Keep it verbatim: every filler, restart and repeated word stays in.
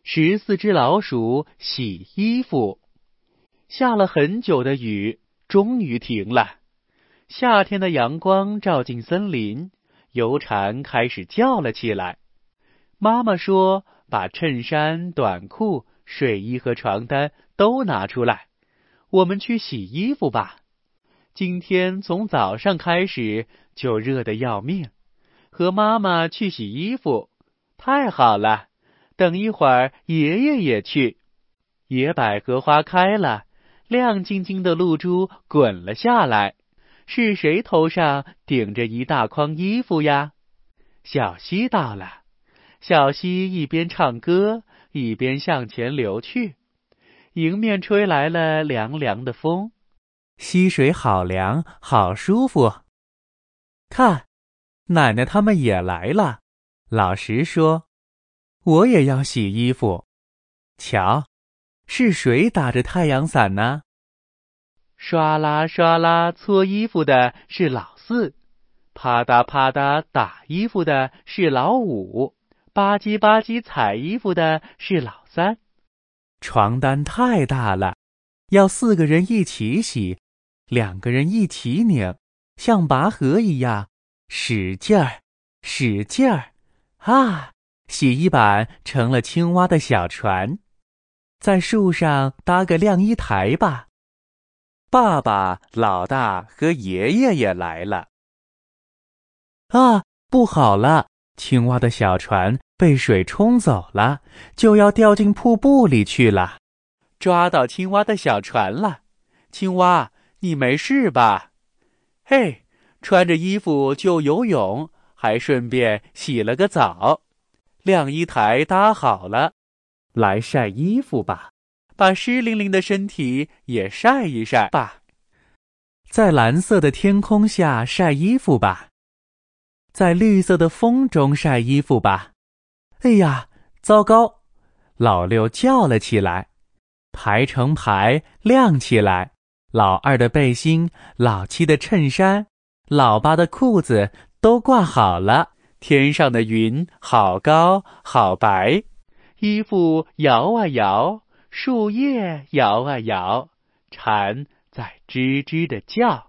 十四只老鼠洗衣服。下了很久的雨，终于停了。夏天的阳光照进森林，邮蝉开始叫了起来。妈妈说，把衬衫、短裤、睡衣和床单都拿出来，我们去洗衣服吧。今天从早上开始就热得要命，和妈妈去洗衣服，太好了。等一会儿爷爷也去。野百合花开了，亮晶晶的露珠滚了下来。是谁头上顶着一大筐衣服呀？小溪到了。小溪一边唱歌，一边向前流去。迎面吹来了凉凉的风，溪水好凉，好舒服。看，奶奶他们也来了。老石说，我也要洗衣服。瞧，是谁打着太阳伞呢？刷啦刷啦搓衣服的是老四，啪嗒啪嗒打衣服的是老五，吧唧吧唧踩衣服的是老三。床单太大了，要四个人一起洗，两个人一起拧，像拔河一样，使劲儿，使劲儿，啊！洗衣板成了青蛙的小船。在树上搭个晾衣台吧。爸爸、老大和爷爷也来了。啊，不好了！青蛙的小船被水冲走了，就要掉进瀑布里去了。抓到青蛙的小船了。青蛙，你没事吧？嘿，穿着衣服就游泳，还顺便洗了个澡。晾衣台搭好了，来晒衣服吧，把湿淋淋的身体也晒一晒吧。在蓝色的天空下晒衣服吧，在绿色的风中晒衣服吧。哎呀，糟糕！老六叫了起来，排成排晾起来。老二的背心，老七的衬衫，老八的裤子都挂好了。天上的云好高好白，衣服摇啊摇，树叶摇啊摇，蝉在吱吱地叫。